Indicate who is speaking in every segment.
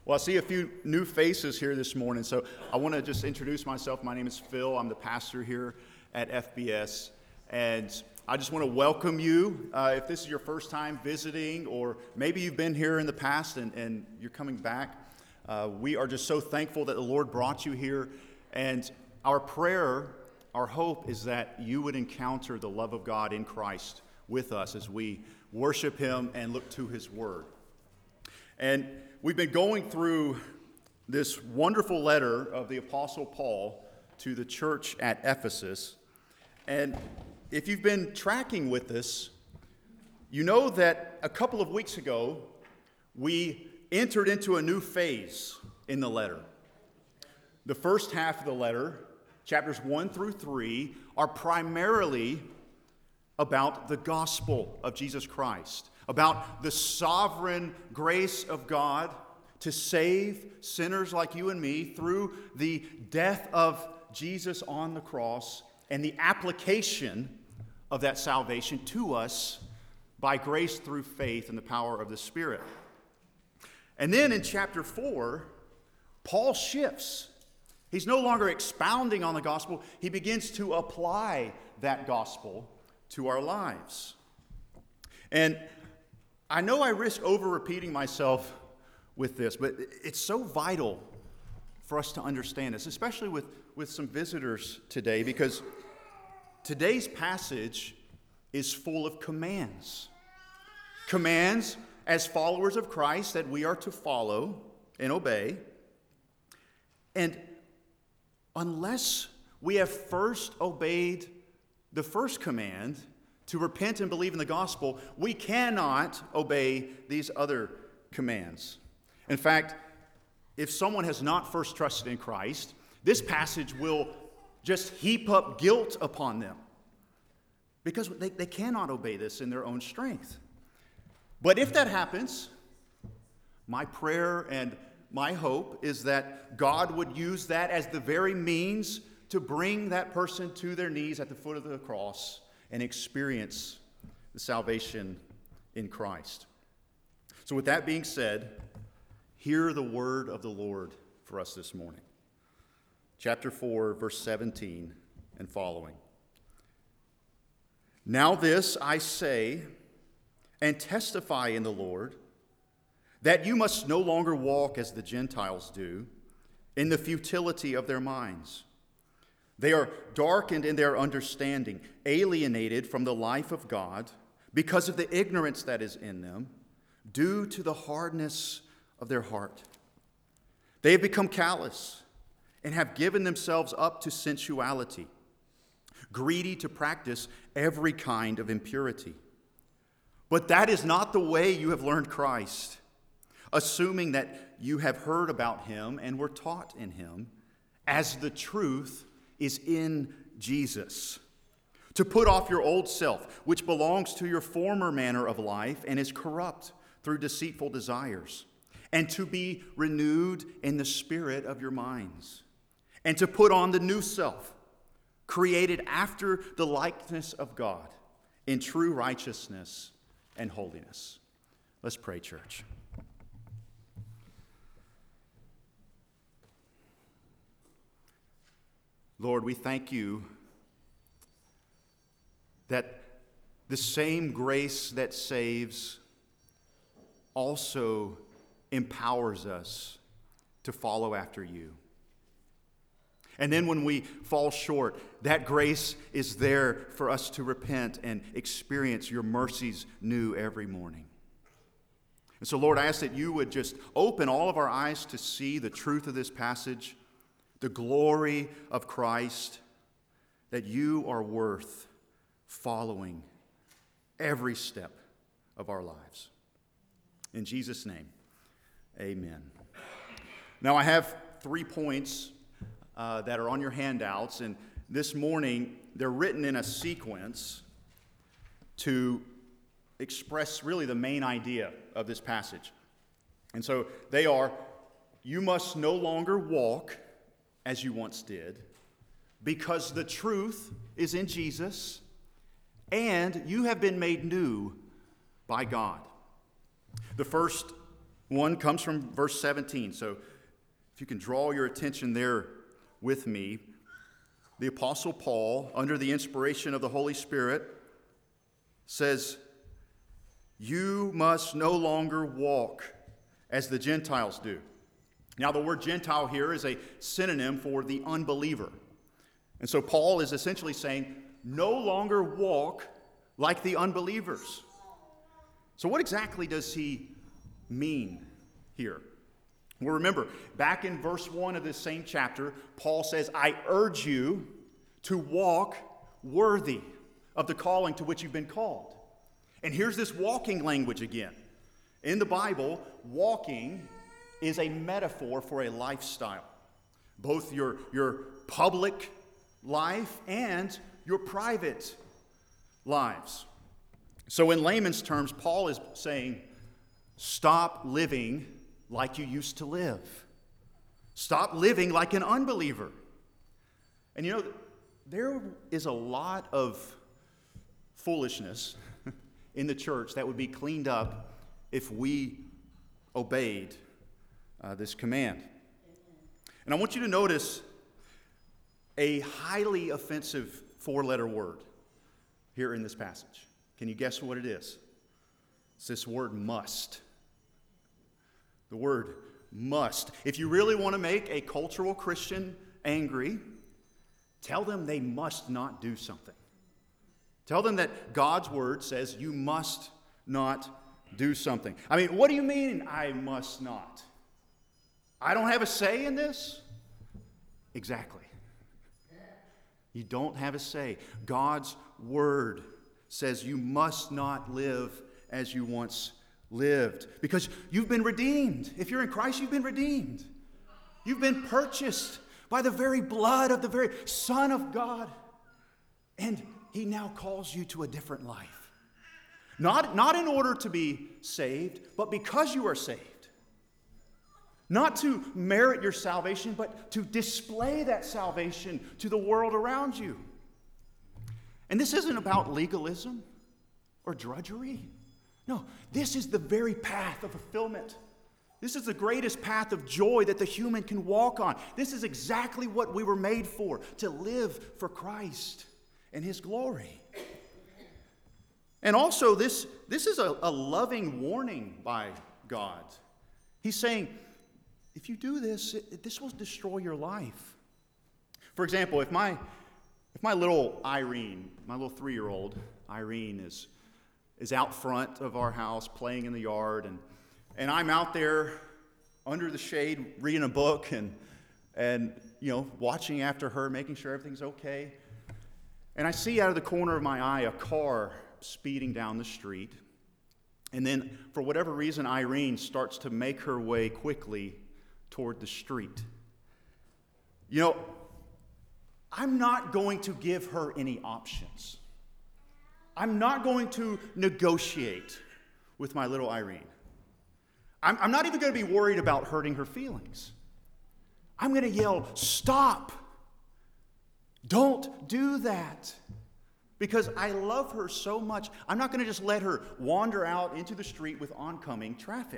Speaker 1: Well, I see a few new faces here this morning, so I want to just introduce myself. My name is Phil. I'm the pastor here at FBS, and I just want to welcome you. If this is your first time visiting, or maybe you've been here in the past and you're coming back, we are just so thankful that the Lord brought you here, and our prayer, our hope is that you would encounter the love of God in Christ with us as we worship Him and look to His Word. And we've been going through this wonderful letter of the Apostle Paul to the church at Ephesus. And if you've been tracking with us, you know that a couple of weeks ago, we entered into a new phase in the letter. The first half of the letter, chapters 1 through 3, are primarily about the gospel of Jesus Christ, about the sovereign grace of God to save sinners like you and me through the death of Jesus on the cross and the application of that salvation to us by grace through faith and the power of the Spirit. And then in chapter 4, Paul shifts. He's no longer expounding on the gospel. He begins to apply that gospel to our lives. And I know I risk over-repeating myself with this, but it's so vital for us to understand this, especially with some visitors today, because today's passage is full of commands. Commands as followers of Christ that we are to follow and obey. And unless we have first obeyed the first command to repent and believe in the gospel, we cannot obey these other commands. In fact, if someone has not first trusted in Christ, this passage will just heap up guilt upon them because they cannot obey this in their own strength. But if that happens, my prayer and my hope is that God would use that as the very means to bring that person to their knees at the foot of the cross and experience the salvation in Christ. So with that being said, hear the word of the Lord for us this morning. Chapter 4, verse 17 and following. Now this I say and testify in the Lord, that you must no longer walk as the Gentiles do, in the futility of their minds. They are darkened in their understanding, alienated from the life of God because of the ignorance that is in them, due to the hardness of their heart. They have become callous and have given themselves up to sensuality, greedy to practice every kind of impurity. But that is not the way you have learned Christ, assuming that you have heard about Him and were taught in Him, as the truth is in Jesus. To put off your old self, which belongs to your former manner of life and is corrupt through deceitful desires, and to be renewed in the spirit of your minds, and to put on the new self, created after the likeness of God, in true righteousness and holiness. Let's pray, church. Lord, we thank you that the same grace that saves also empowers us to follow after you. And then when we fall short, that grace is there for us to repent and experience your mercies new every morning. And so, Lord, I ask that you would just open all of our eyes to see the truth of this passage, the glory of Christ, that you are worth following every step of our lives. In Jesus' name, amen. Now, I have 3 points that are on your handouts, and this morning they're written in a sequence to express really the main idea of this passage. And so they are, you must no longer walk as you once did, because the truth is in Jesus, and you have been made new by God. The first One comes from verse 17. So if you can draw your attention there with me, the Apostle Paul, under the inspiration of the Holy Spirit, says, "You must no longer walk as the Gentiles do." Now, the word Gentile here is a synonym for the unbeliever. And so Paul is essentially saying, no longer walk like the unbelievers. So what exactly does he mean here? Well, remember, back in verse 1 of this same chapter, Paul says, "I urge you to walk worthy of the calling to which you've been called." And here's this walking language again. In the Bible, walking is a metaphor for a lifestyle, both your public life and your private lives. So in layman's terms, Paul is saying, stop living like you used to live. Stop living like an unbeliever. And you know, there is a lot of foolishness in the church that would be cleaned up if we obeyed this command. And I want you to notice a highly offensive four-letter word here in this passage. Can you guess what it is? It's this word must. The word must. If you really want to make a cultural Christian angry, tell them they must not do something. Tell them that God's word says you must not do something. I mean, what do you mean I must not? I don't have a say in this? Exactly. You don't have a say. God's word says you must not live as you once lived, because you've been redeemed. If you're in Christ, you've been redeemed. You've been purchased by the very blood of the very Son of God. And he now calls you to a different life. Not in order to be saved, but because you are saved. Not to merit your salvation, but to display that salvation to the world around you. And this isn't about legalism or drudgery. No, this is the very path of fulfillment. This is the greatest path of joy that the human can walk on. This is exactly what we were made for, to live for Christ and his glory. And also, this is a loving warning by God. He's saying, if you do this, this will destroy your life. For example, if my little Irene, my little 3-year-old Irene is out front of our house playing in the yard, and I'm out there under the shade reading a book and watching after her, making sure everything's okay. And I see out of the corner of my eye a car speeding down the street. And then, for whatever reason, Irene starts to make her way quickly toward the street. I'm not going to give her any options. I'm not going to negotiate with my little Irene. I'm not even going to be worried about hurting her feelings. I'm going to yell, "Stop! Don't do that!" Because I love her so much. I'm not going to just let her wander out into the street with oncoming traffic.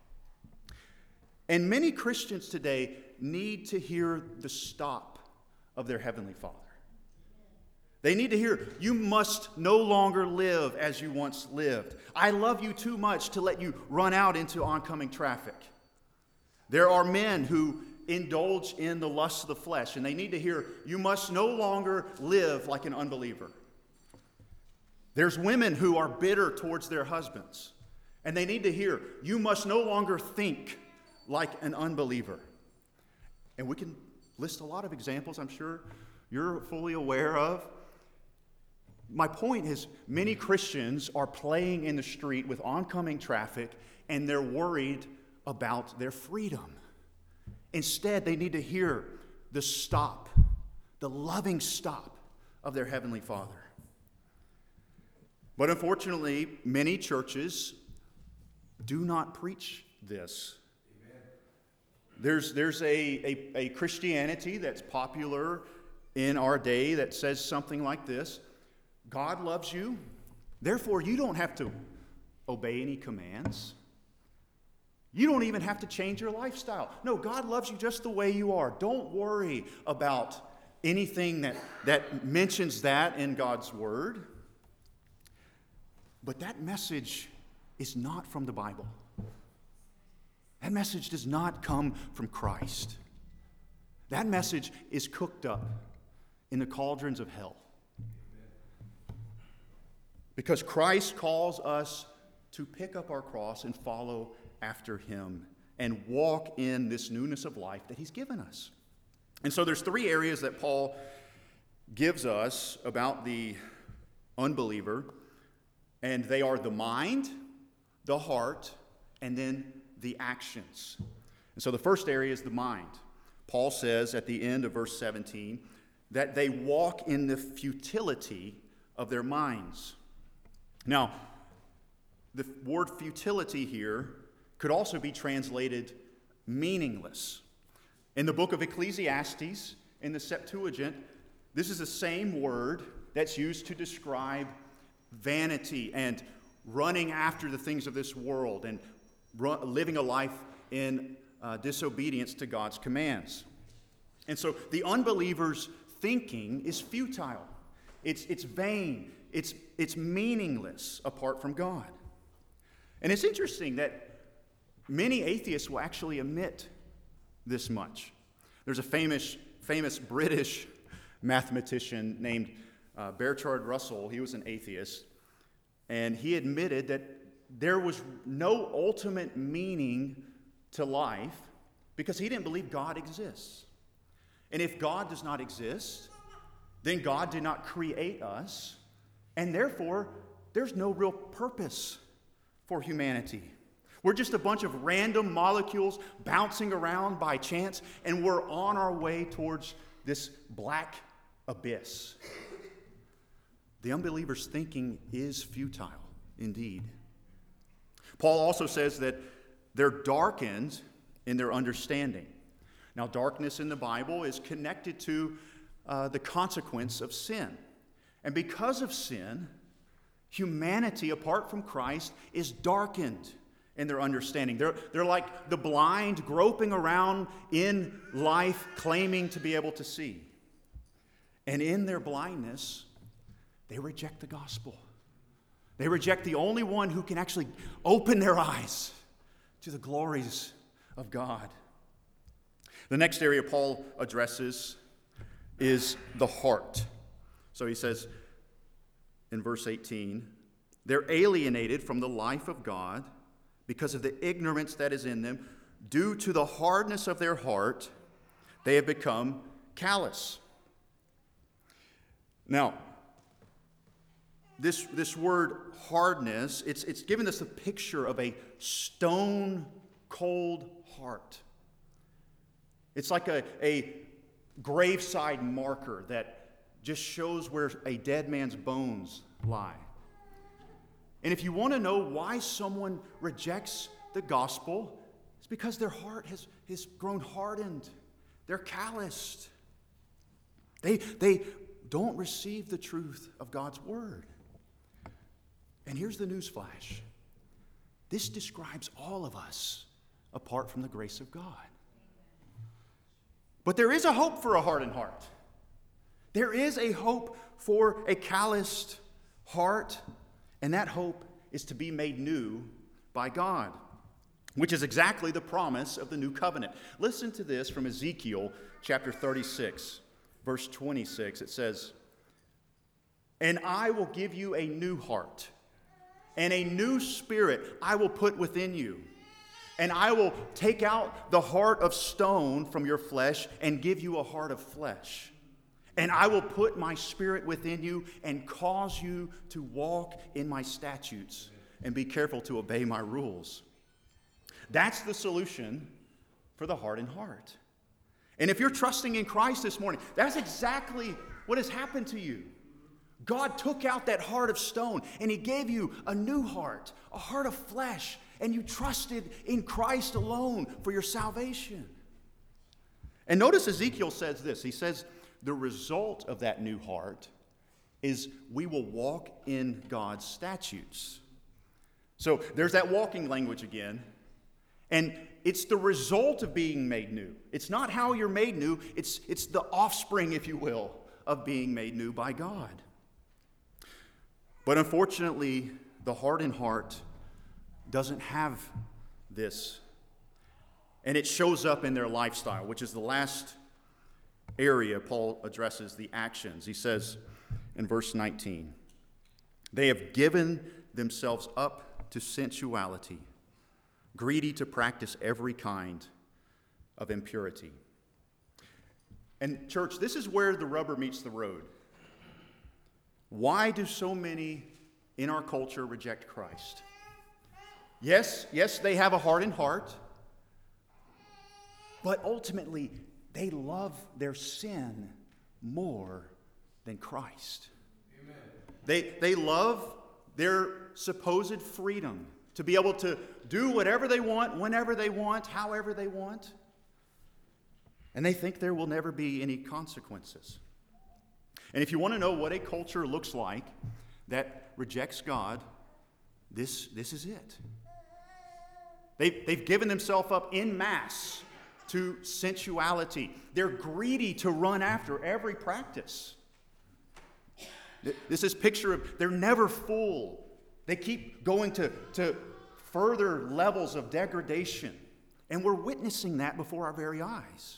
Speaker 1: And many Christians today need to hear the stop of their Heavenly Father. They need to hear, you must no longer live as you once lived. I love you too much to let you run out into oncoming traffic. There are men who indulge in the lust of the flesh, and they need to hear, you must no longer live like an unbeliever. There's women who are bitter towards their husbands, and they need to hear, you must no longer think like an unbeliever. And we can list a lot of examples I'm sure you're fully aware of. My point is, many Christians are playing in the street with oncoming traffic, and they're worried about their freedom. Instead, they need to hear the stop, the loving stop of their Heavenly Father. But unfortunately, many churches do not preach this. There's a Christianity that's popular in our day that says something like this: God loves you, therefore you don't have to obey any commands. You don't even have to change your lifestyle. No, God loves you just the way you are. Don't worry about anything that mentions that in God's word. But that message is not from the Bible. That message does not come from Christ. That message is cooked up in the cauldrons of hell. Because Christ calls us to pick up our cross and follow after him and walk in this newness of life that he's given us. And so there's three areas that Paul gives us about the unbeliever, and they are the mind, the heart, and then the actions. And so the first area is the mind. Paul says at the end of verse 17 that they walk in the futility of their minds. Now, the word futility here could also be translated meaningless. In the book of Ecclesiastes, in the Septuagint, this is the same word that's used to describe vanity and running after the things of this world and living a life in disobedience to God's commands. And so the unbeliever's thinking is futile. It's vain. It's meaningless apart from God. And it's interesting that many atheists will actually admit this much. There's a famous British mathematician named Bertrand Russell. He was an atheist, and he admitted that there was no ultimate meaning to life because he didn't believe God exists. And if God does not exist, then God did not create us, and therefore there's no real purpose for humanity. We're just a bunch of random molecules bouncing around by chance, and we're on our way towards this black abyss. The unbeliever's thinking is futile indeed. Paul also says that they're darkened in their understanding. Now, darkness in the Bible is connected to the consequence of sin. And because of sin, humanity, apart from Christ, is darkened in their understanding. They're like the blind groping around in life, claiming to be able to see. And in their blindness, they reject the gospel. They reject the only one who can actually open their eyes to the glories of God. The next area Paul addresses is the heart. So he says in verse 18, they're alienated from the life of God because of the ignorance that is in them. Due to the hardness of their heart, they have become callous. Now, this word hardness, it's given us a picture of a stone-cold heart. It's like a graveside marker that just shows where a dead man's bones lie. And if you want to know why someone rejects the gospel, it's because their heart has grown hardened. They're calloused. They don't receive the truth of God's word. And here's the newsflash. This describes all of us apart from the grace of God. But there is a hope for a hardened heart. There is a hope for a calloused heart, and that hope is to be made new by God, which is exactly the promise of the new covenant. Listen to this from Ezekiel chapter 36, verse 26. It says, "And I will give you a new heart, and a new spirit I will put within you. And I will take out the heart of stone from your flesh and give you a heart of flesh. And I will put my spirit within you and cause you to walk in my statutes and be careful to obey my rules." That's the solution for the hardened heart. And if you're trusting in Christ this morning, that's exactly what has happened to you. God took out that heart of stone and he gave you a new heart, a heart of flesh, and you trusted in Christ alone for your salvation. And notice Ezekiel says this. He says the result of that new heart is we will walk in God's statutes. So there's that walking language again. And it's the result of being made new. It's not how you're made new, it's the offspring, if you will, of being made new by God. But unfortunately, the hardened heart doesn't have this. And it shows up in their lifestyle, which is the last area Paul addresses, the actions. He says in verse 19, they have given themselves up to sensuality, greedy to practice every kind of impurity. And church, this is where the rubber meets the road. Why do so many in our culture reject Christ? Yes, they have a hardened heart, but ultimately they love their sin more than Christ. Amen. They love their supposed freedom to be able to do whatever they want, whenever they want, however they want. And they think there will never be any consequences. And if you want to know what a culture looks like that rejects God, this is it. They've given themselves up en masse to sensuality. They're greedy to run after every practice. This is picture of they're never full. They keep going to further levels of degradation. And we're witnessing that before our very eyes.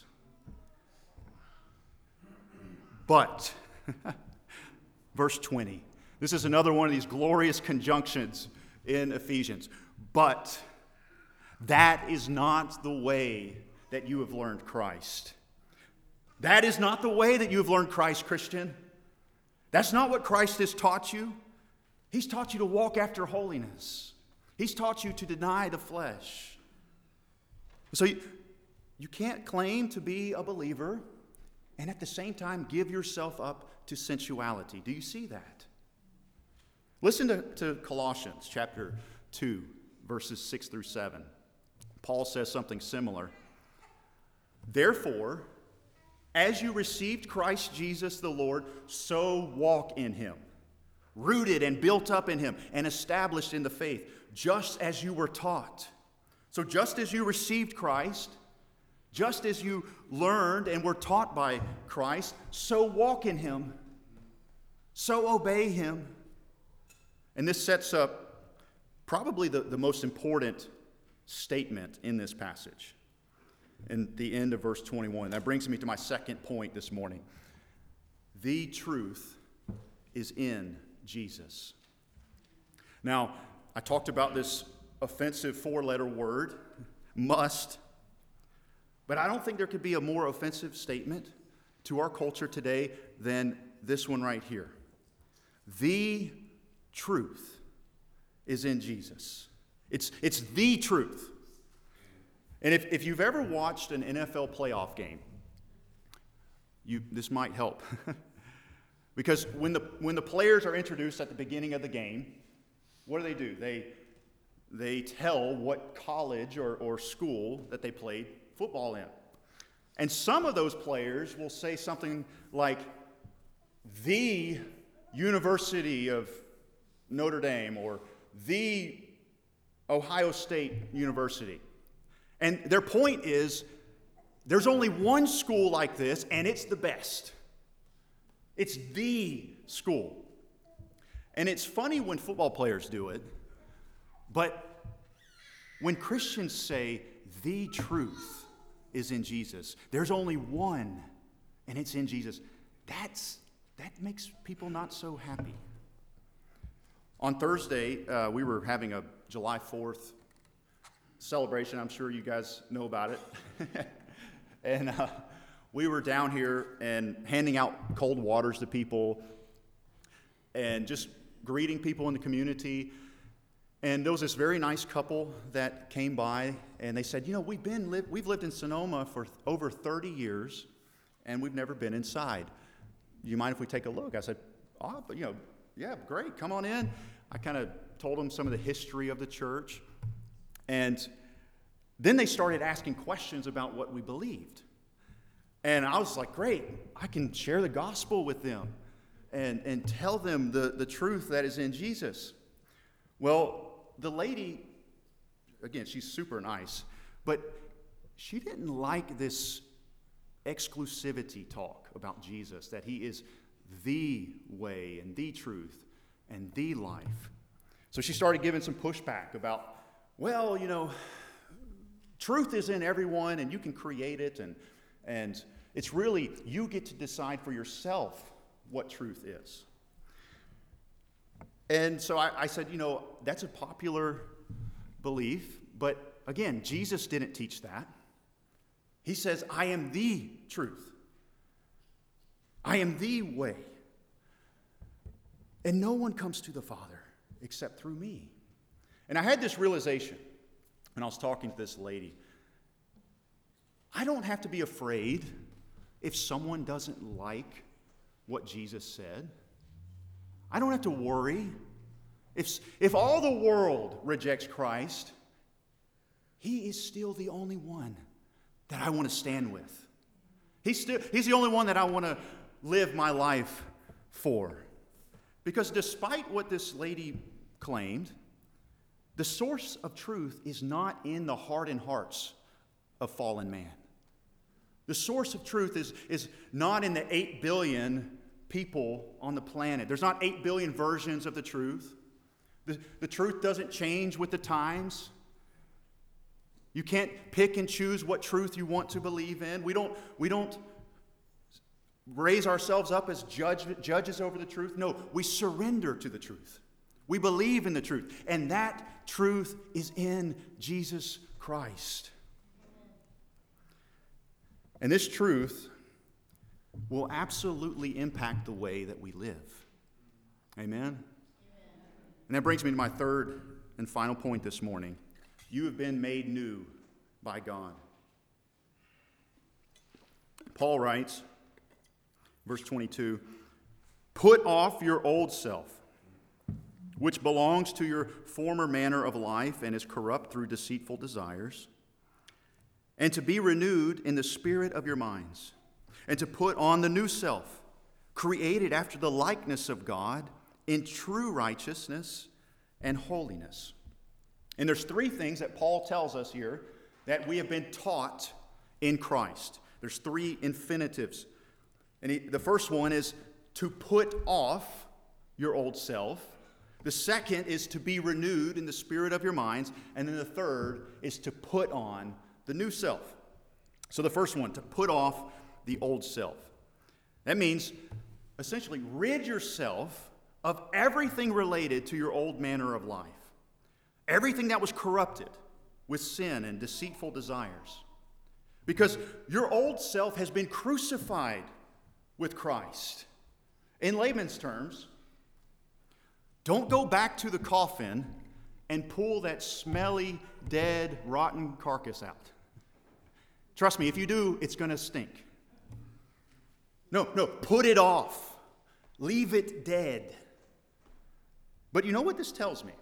Speaker 1: But, verse 20, this is another one of these glorious conjunctions in Ephesians. But that is not the way that you have learned Christ. That is not the way that you have learned Christ, Christian. That's not what Christ has taught you. He's taught you to walk after holiness. He's taught you to deny the flesh. So you can't claim to be a believer and at the same time give yourself up to sensuality. Do you see that? Listen to Colossians chapter 2, verses 6 through 7. Paul says something similar. Therefore, as you received Christ Jesus the Lord, so walk in him, rooted and built up in him, and established in the faith, just as you were taught. So just as you received Christ, just as you learned and were taught by Christ, so walk in him, so obey him. And this sets up probably the most important statement in this passage. In the end of verse 21. That brings me to my second point this morning. The truth is in Jesus. Now, I talked about this offensive four-letter word, must, but I don't think there could be a more offensive statement to our culture today than this one right here. The truth is in Jesus. It's the truth. And if you've ever watched an NFL playoff game, this might help. Because when the players are introduced at the beginning of the game, what do? They tell what college or school that they played football in. And some of those players will say something like, the University of Notre Dame or the Ohio State University. And their point is, there's only one school like this, and it's the best. It's the school. And it's funny when football players do it, but when Christians say, the truth is in Jesus, there's only one, and it's in Jesus, that makes people not so happy. On Thursday, we were having a July 4th celebration. I'm sure you guys know about it. And we were down here and handing out cold waters to people and just greeting people in the community. And there was this very nice couple that came by, and they said, we've lived in Sonoma for over 30 years, and we've never been inside. Do you mind if we take a look? I said, yeah, great, come on in. I kind of told them some of the history of the church. And then they started asking questions about what we believed. And I was like, great, I can share the gospel with them and tell them the truth that is in Jesus. Well, the lady, again, she's super nice, But she didn't like this exclusivity talk about Jesus, that he is the way and the truth and the life. So she started giving some pushback about, well, truth is in everyone and you can create it, and it's really, you get to decide for yourself what truth is. And so I said, that's a popular belief, but again, Jesus didn't teach that. He says, I am the truth. I am the way. And no one comes to the Father except through me. And I had this realization when I was talking to this lady. I don't have to be afraid if someone doesn't like what Jesus said. I don't have to worry. If all the world rejects Christ, he is still the only one that I want to stand with. He's the only one that I want to live my life for. Because despite what this lady claimed, the source of truth is not in the heart and hearts of fallen man. The source of truth is not in the 8 billion people on the planet. There's not 8 billion versions of the truth. The truth doesn't change with the times. You can't pick and choose what truth you want to believe in. We don't raise ourselves up as judges over the truth. No, we surrender to the truth. We believe in the truth. And that truth is in Jesus Christ. And this truth will absolutely impact the way that we live. Amen? And that brings me to my third and final point this morning. You have been made new by God. Paul writes, verse 22, put off your old self, which belongs to your former manner of life and is corrupt through deceitful desires, and to be renewed in the spirit of your minds, and to put on the new self, created after the likeness of God in true righteousness and holiness. And there's 3 things that Paul tells us here that we have been taught in Christ. There's 3 infinitives. And the first one is to put off your old self. The second is to be renewed in the spirit of your minds. And then the third is to put on the new self. So the first one, to put off the old self. That means essentially rid yourself of everything related to your old manner of life. Everything that was corrupted with sin and deceitful desires. Because your old self has been crucified with Christ. In layman's terms, don't go back to the coffin and pull that smelly, dead, rotten carcass out. Trust me, if you do, it's going to stink. No, put it off. Leave it dead. But you know what this tells me?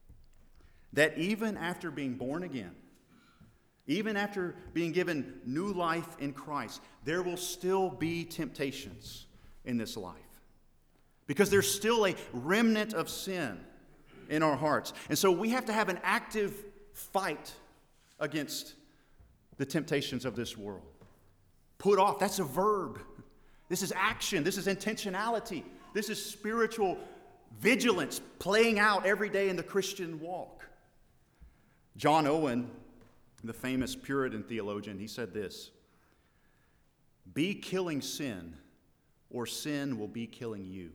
Speaker 1: That even after being born again, even after being given new life in Christ, there will still be temptations in this life. Because there's still a remnant of sin in our hearts. And so we have to have an active fight against the temptations of this world. Put off, that's a verb. This is action. This is intentionality. This is spiritual vigilance playing out every day in the Christian walk. John Owen, the famous Puritan theologian, he said this: be killing sin, or sin will be killing you.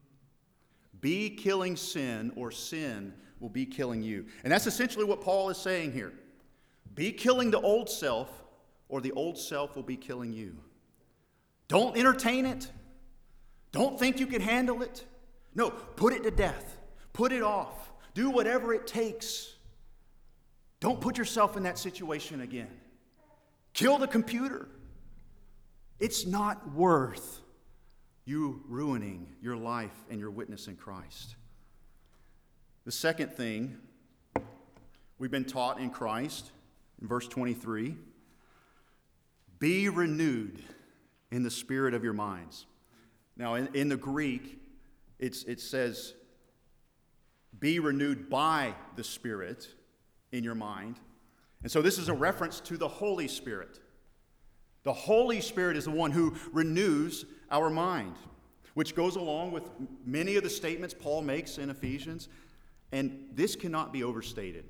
Speaker 1: Be killing sin, or sin will be killing you. And that's essentially what Paul is saying here. Be killing the old self, or the old self will be killing you. Don't entertain it. Don't think you can handle it. No, put it to death. Put it off. Do whatever it takes. Don't put yourself in that situation again. Kill the computer. It's not worth you ruining your life and your witness in Christ. The second thing we've been taught in Christ, in verse 23, be renewed in the spirit of your minds. Now, in the Greek, it says, be renewed by the Spirit in your mind. And so this is a reference to the Holy Spirit. The Holy Spirit is the one who renews our mind, which goes along with many of the statements Paul makes in Ephesians. And this cannot be overstated.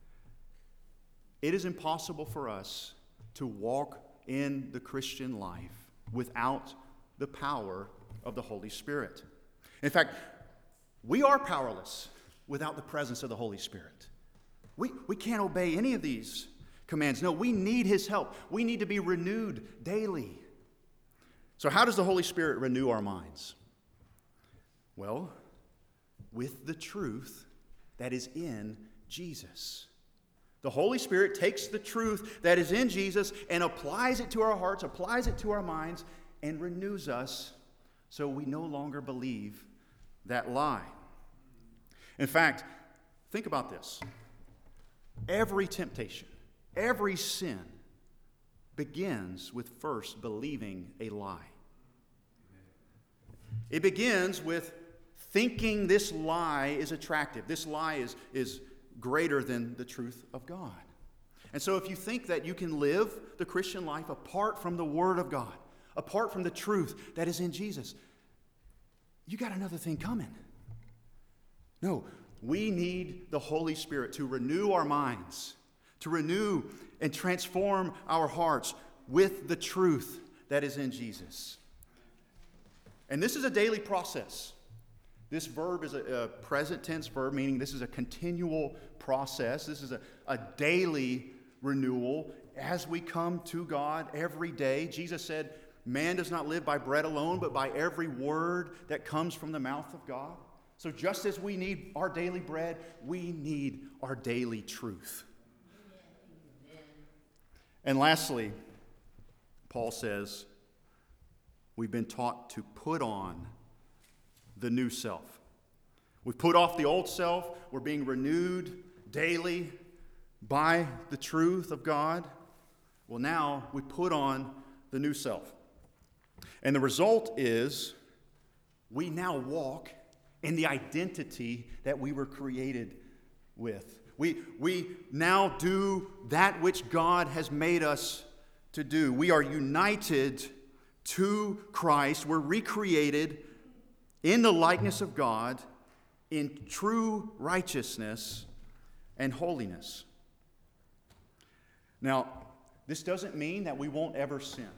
Speaker 1: It is impossible for us to walk in the Christian life without the power of the Holy Spirit. In fact, we are powerless without the presence of the Holy Spirit. We can't obey any of these commands. No, we need His help. We need to be renewed daily. So how does the Holy Spirit renew our minds? Well, with the truth that is in Jesus. The Holy Spirit takes the truth that is in Jesus and applies it to our hearts, applies it to our minds, and renews us so we no longer believe that lie. In fact, think about this. Every temptation, every sin begins with first believing a lie. It begins with thinking this lie is attractive. This lie is greater than the truth of God. And so if you think that you can live the Christian life apart from the Word of God, apart from the truth that is in Jesus, you got another thing coming. No, we need the Holy Spirit to renew our minds, to renew and transform our hearts with the truth that is in Jesus. And this is a daily process. This verb is a present tense verb, meaning this is a continual process. This is a daily renewal as we come to God every day. Jesus said, man does not live by bread alone, but by every word that comes from the mouth of God. So just as we need our daily bread, we need our daily truth. And lastly, Paul says, we've been taught to put on the new self. We've put off the old self. We're being renewed daily by the truth of God. Well, now we put on the new self. And the result is we now walk in the identity that we were created with. We now do that which God has made us to do. We are united to Christ. We're recreated in the likeness of God in true righteousness and holiness. Now, this doesn't mean that we won't ever sin.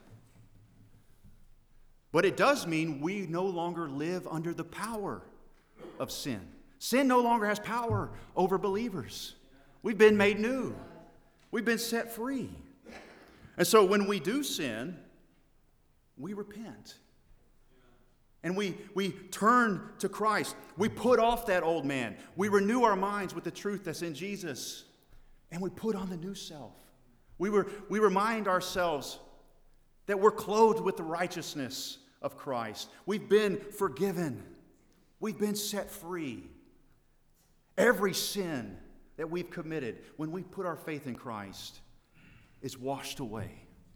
Speaker 1: But it does mean we no longer live under the power of sin. Sin no longer has power over believers. We've been made new. We've been set free. And so when we do sin, we repent. And we turn to Christ. We put off that old man. We renew our minds with the truth that's in Jesus. And we put on the new self. We remind ourselves that we're clothed with the righteousness of Christ. We've been forgiven. We've been set free. Every sin that we've committed when we put our faith in Christ is washed away.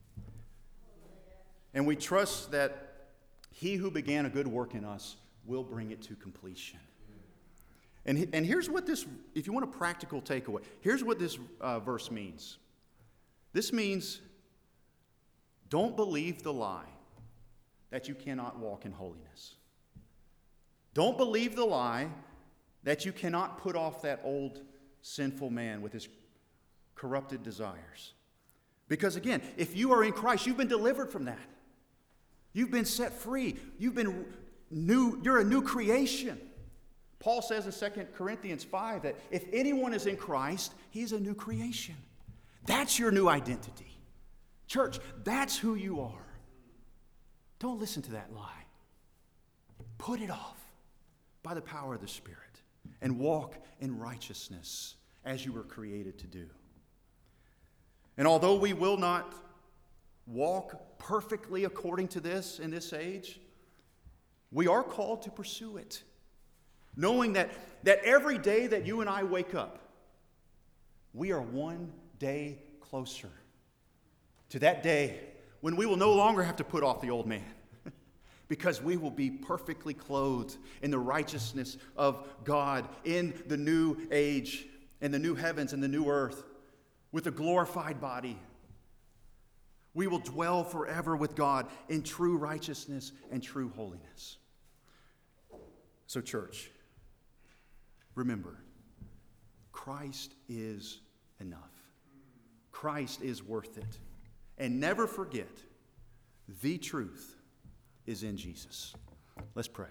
Speaker 1: And we trust that He who began a good work in us will bring it to completion. And here's what this, if you want a practical takeaway, here's what this verse means. This means don't believe the lie that you cannot walk in holiness. Don't believe the lie that you cannot put off that old sinful man with his corrupted desires. Because again, if you are in Christ, you've been delivered from that. You've been set free. You've been new. You're a new creation. Paul says in 2 Corinthians 5 that if anyone is in Christ, he's a new creation. That's your new identity. Church, that's who you are. Don't listen to that lie. Put it off by the power of the Spirit and walk in righteousness as you were created to do. And although we will not walk perfectly according to this in this age, we are called to pursue it, knowing that every day that you and I wake up, we are one day closer to that day when we will no longer have to put off the old man, because we will be perfectly clothed in the righteousness of God in the new age, in the new heavens and the new earth, with a glorified body. We will dwell forever with God in true righteousness and true holiness. So, church, remember, Christ is enough. Christ is worth it. And never forget, the truth is in Jesus. Let's pray.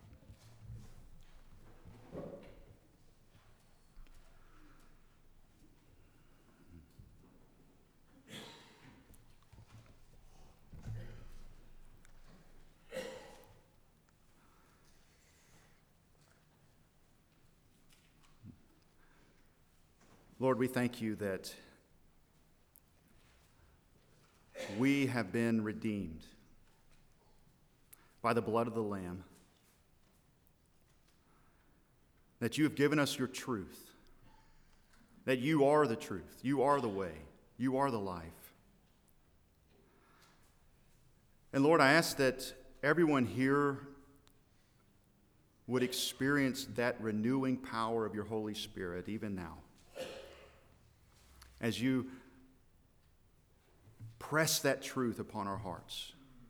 Speaker 1: Lord, we thank you that we have been redeemed by the blood of the Lamb, that you have given us your truth, that you are the truth, you are the way, you are the life. And Lord, I ask that everyone here would experience that renewing power of your Holy Spirit even now, as you press that truth upon our hearts.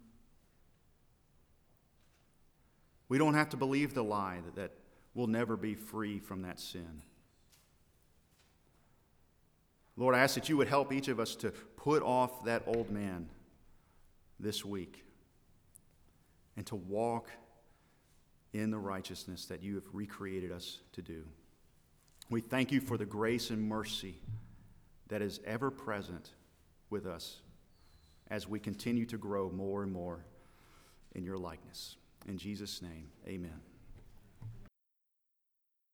Speaker 1: We don't have to believe the lie that we'll never be free from that sin. Lord, I ask that you would help each of us to put off that old man this week and to walk in the righteousness that you have recreated us to do. We thank you for the grace and mercy that is ever present with us as we continue to grow more and more in your likeness. In Jesus' name, amen.